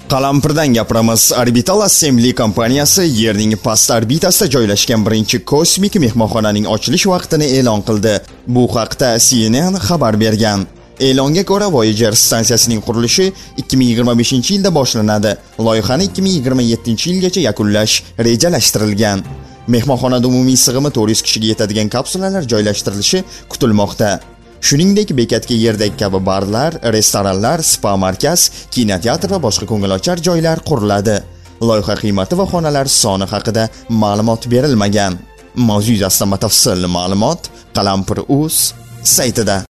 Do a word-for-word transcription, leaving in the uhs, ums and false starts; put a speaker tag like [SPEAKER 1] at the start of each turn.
[SPEAKER 1] Qalampirdan gapiramiz. Orbital Assembly kompaniyasi Yerning past orbitasida joylashgan birinchi kosmik mehmonxonaning ochilish vaqtini e'lon qildi. Bu haqda C N N xabar bergan. E'longa ko'ra, Voyager stansiyasining qurilishi ikki ming yigirma beshinchi yilda boshlanadi. Loyihani ikki ming yigirma yettinchi yilgacha yakunlash rejalashtirilgan. Mehmonxonada umumiy sig'imi to'rt yuz kishiga yetadigan kapsulalar joylashtirilishi kutilmoqda. Shuningdek, bekatga yerdagi kabi barlar, restoranlar, spa markaz, kinoteatr va boshqa ko'ngilochar joylar quriladi. Loyiha qiymati va xonalar soni haqida ma'lumot berilmagan. Mavzu yuzasidan batafsil ma'lumot Qalampir.uz saytida.